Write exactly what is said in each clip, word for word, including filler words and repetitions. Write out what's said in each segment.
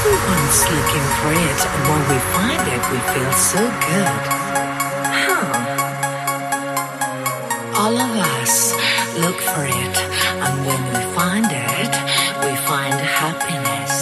Everyone's looking for it, and when we find it, we feel so good. Huh. All of us look for it, and when we find it, we find happiness.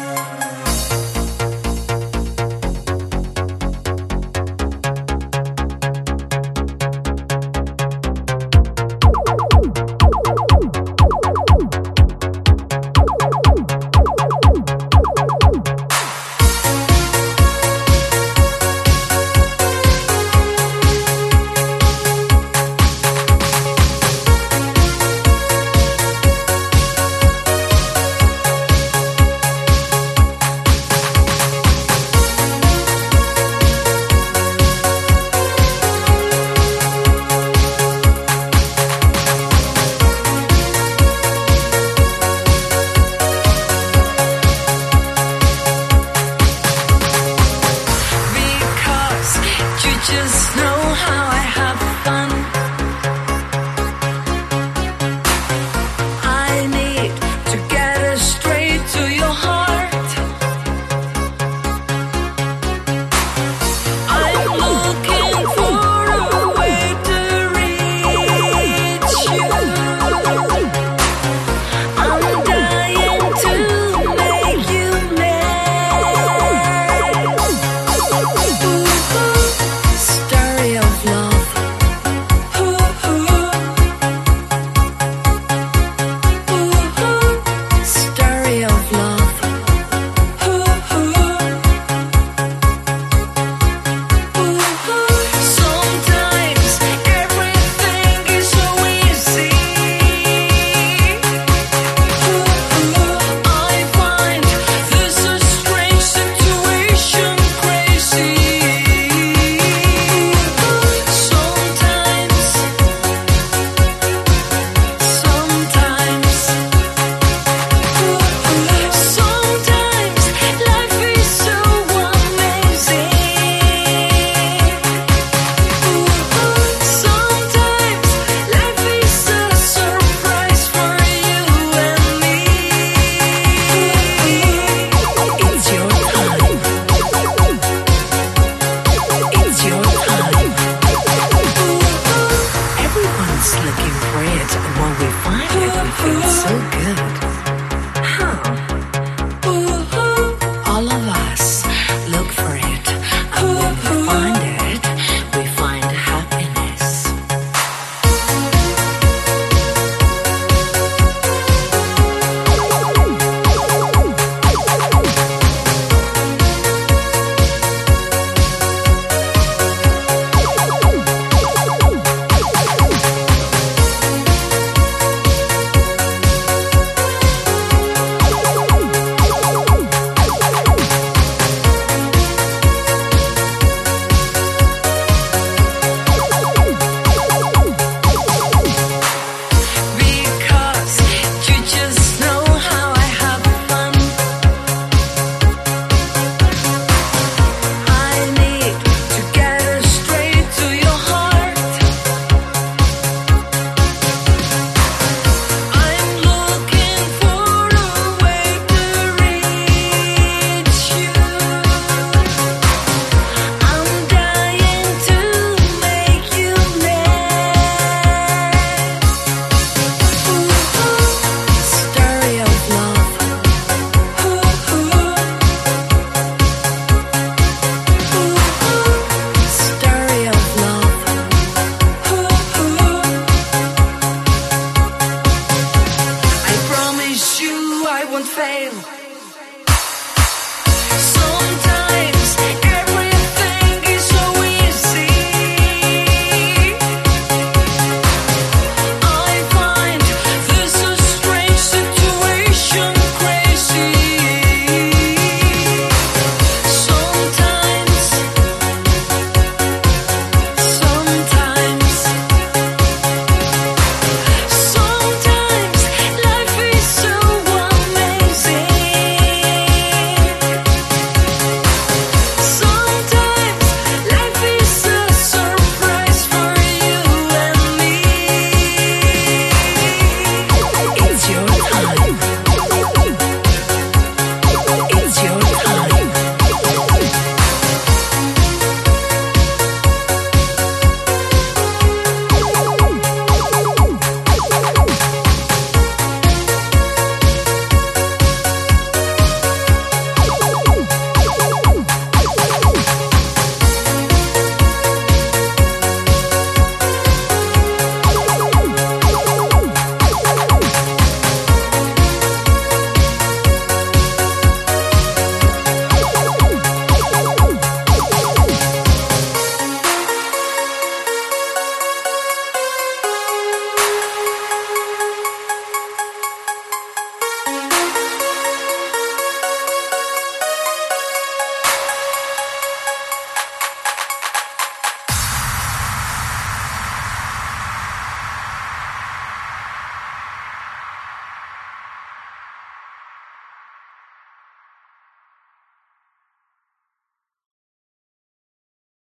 Just know how I have fun. I need to get it straight to your heart. I'm looking for a way to reach you. I'm dying to make you mad. Story of love. Ooh, ooh. Ooh, ooh. Story of love. Ooh, ooh. Ooh, ooh. Sometimes everything is so easy. Ooh, ooh. I find this a strange situation crazy. Sometimes, sometimes, sometimes life is so amazing. Sometimes life is a surprise for you and me. It's your time. It's your time. Everyone's looking for it, and when we find it, we feel so good. Huh. All of us look for it, and when we find it, we find happiness. Because you just know how I have fun. I need to get it straight to your heart. I'm looking for a way to reach you. I'm dying to make you mad. Story of love. Story of love. I promise you I won't fail.